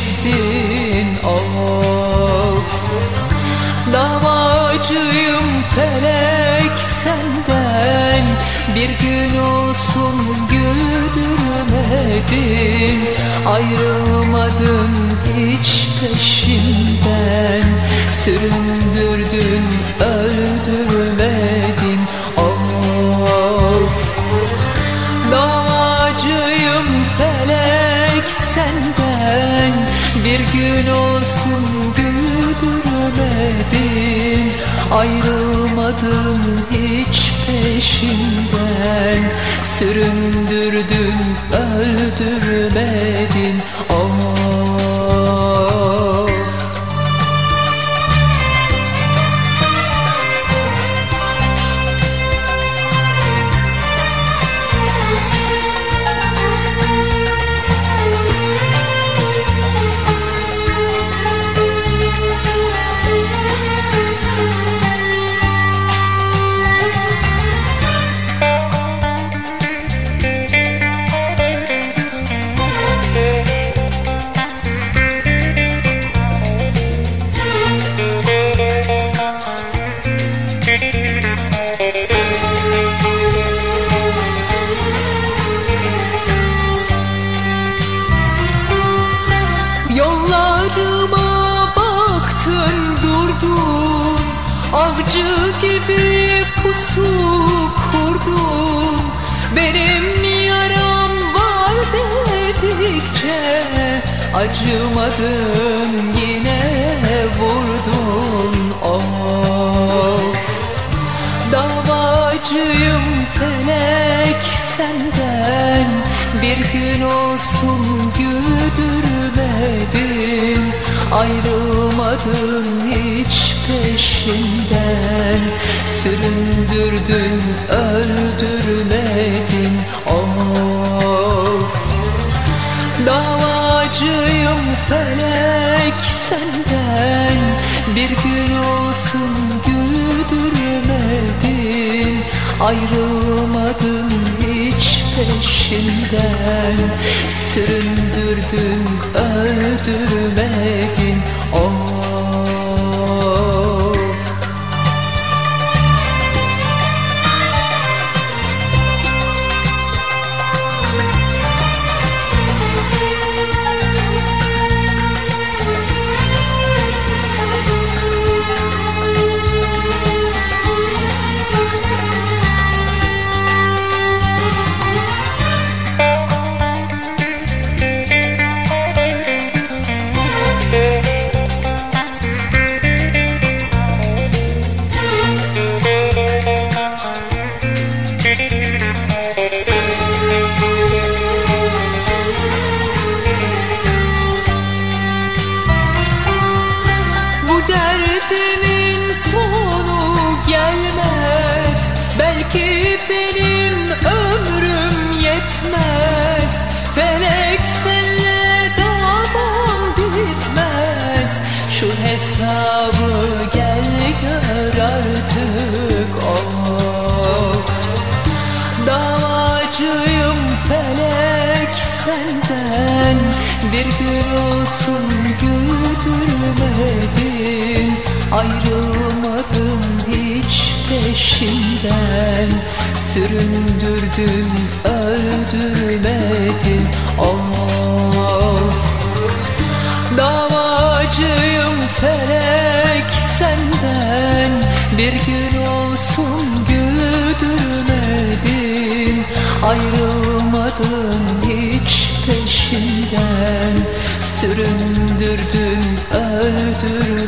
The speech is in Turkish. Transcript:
çizdin of. Davacıyım felek senden, bir gün olsun güldürmedin. Ayrılmadın hiç peşinden, süründürdün öldürmedin of. Davacıyım felek senden, bir gün olsun güldürmedin. Ayrılmadın hiç peşinden, süründürdün öldürmedin of. Yollarıma baktın durdun, avcı gibi pusu kurdun. Benim yaram var dedikçe acımadın, yine vurdun of. Davacıyım felek senden, bir gün olsun güldürmedin. Ayrılmadın hiç peşinden, süründürdün öldürmedin of. Davacıyım felek senden, bir gün olsun güldürmedin. Ayrılmadın hiç peşinden, süründürdün öldürmedin of. Derdimin sonu gelmez, belki benim ömrüm yetmez. Felek senle davam bitmez, şu hesabı gel gör artık of. Davacıyım felek senden, bir gün olsun güldürmedin. Ayrılmadın hiç peşinden, süründürdün öldürmedin of. Davacıyım felek senden, bir gün olsun güldürmedin. Ayrılmadın hiç peşinden, süründürdün öldürmedin